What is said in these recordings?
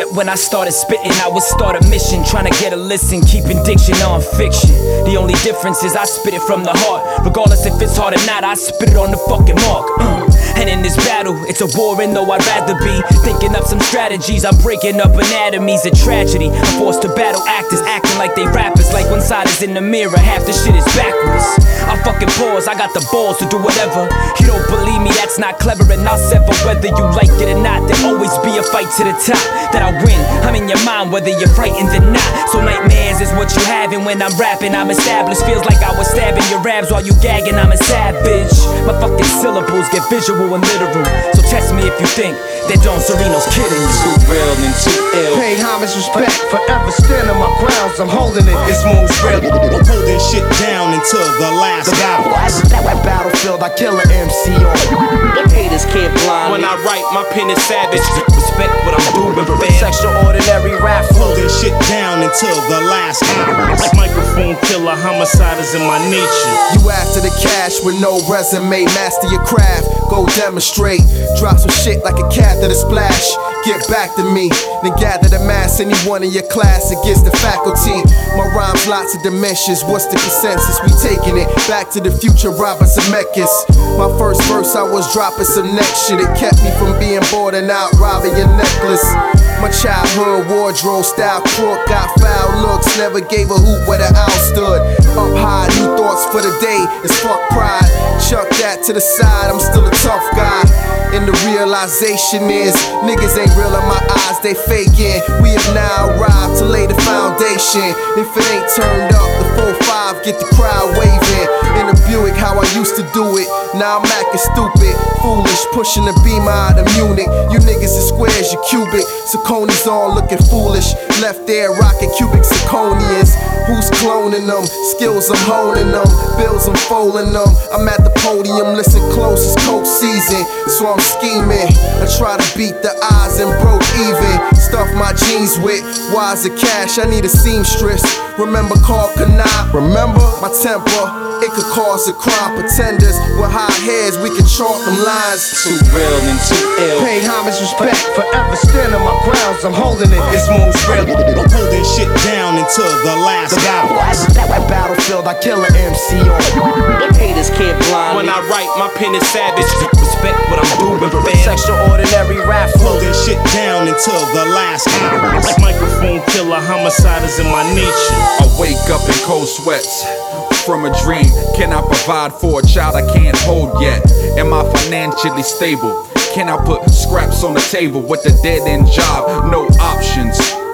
when I started spitting, I would start a mission, trying to get a listen, keeping diction on fiction. The only difference is I spit it from the heart. Regardless if it's hard or not, I spit it on the fucking mark. And in this battle, it's a war, and though I'd rather be thinking up some strategies, I'm breaking up anatomies, a tragedy. I'm forced to battle actors, acting like they rappers, like one side is in the mirror, half the shit is backwards. I fucking pause, I got the balls to do whatever. You don't believe me, that's not clever, and I'll sever whether you like it or not. There'll always be a fight to the top, that I win. I'm in your mind whether you're frightened or not. So nightmares is what you have, and when I'm rapping, I'm established. Feels like I was stabbing your abs while you gagging, I'm a savage. My fucking syllables get visual and literal, so test me if you think that Don Sereno's kidding you. Too real and too ill. Pay homage, respect, forever stand on my grounds. I'm holding it, it's moves real. I'm holding shit down until the last hour. That battlefield, I kill an MC on. Haters can't blind when I write, my pen is savage. Respect what I'm doing, fam. Extraordinary rap flow. Holding shit down until the last hour. Microphone killer, homicide is in my nature. You after the cash with no resume, master your craft, go demonstrate. Drop some shit like a cat that a splash. Get back to me, then gather the mass. Anyone in your class against the faculty. My rhymes lots of dimensions. What's the consensus? We taking it back to the future. Robert Zemeckis. My first verse, I was dropping some next shit. It kept me from being bored and out robbing your necklace. My childhood wardrobe style crook, got foul looks. Never gave a hoot where the owl stood. Up high, new thoughts for the day. It's fuck pride. Chuck that to the side. I'm still a tough guy. And the realization is niggas ain't real in my eyes, they faking. We have now arrived to lay the foundation. If it ain't turned up, the 4-5 get the crowd waving. In the Buick, how I used to do it. Now I'm acting stupid, foolish, pushing the beamer out of Munich. You niggas are squares, you cubic. Saucony's on looking foolish. Left there rocking cubic zirconians. Who's cloning them? Skills I'm honing them. Bills I'm folding them. I'm at the podium, listen close, it's cold season. So I'm scheming. I try to beat the odds and broke even. Stuff my jeans with wires of cash. I need a seamstress. Remember Carl Kanai? Remember my temper? It could cause a crime. Pretenders with high heads, we can chalk them lines. Too real and too ill. Pay homage, respect, forever stand on my grounds. I'm holding it, it's moves real. I'm holding shit down until the last hour. That battlefield, I kill an MC on. Haters can't blind when I write, my pen is savage. Respect what I'm doing, fam. Extraordinary rap flow. Holding shit down until the last hour. Microphone killer, homicide is in my nature. I wake up in cold sweats from a dream. Can I provide for a child I can't hold yet? Am I financially stable? Can I put scraps on the table with a dead-end job? No options.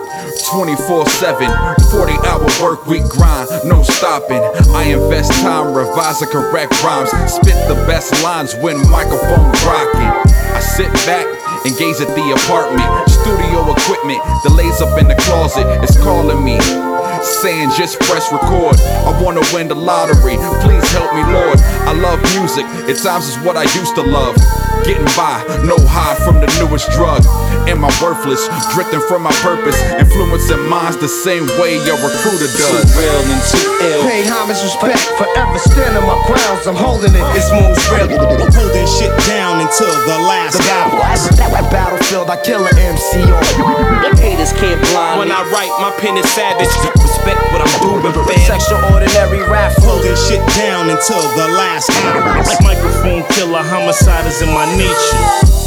24/7, 40-hour work week grind, no stopping. I invest time, revise and correct rhymes, spit the best lines when microphone rocking. I sit back and gaze at the apartment, studio equipment, the lays up in the closet is calling me, saying just press record. I wanna win the lottery, please help me Lord. I love music, at times it's what I used to love. Getting by, no high from the newest drug. Am I worthless, drifting from my purpose, influencing minds the same way your recruiter does. Too real and too ill. Pay homage, respect, forever stand on my grounds. I'm holding it, it's moves real. I'm holding shit down until the last hour. That battlefield, I kill an MC on. Haters can't blind when I write, my pen is savage. Respect what I'm doing, fam. Extraordinary rap flow. Holding shit down until the last hour. Microphone killer, homicide is in my nature.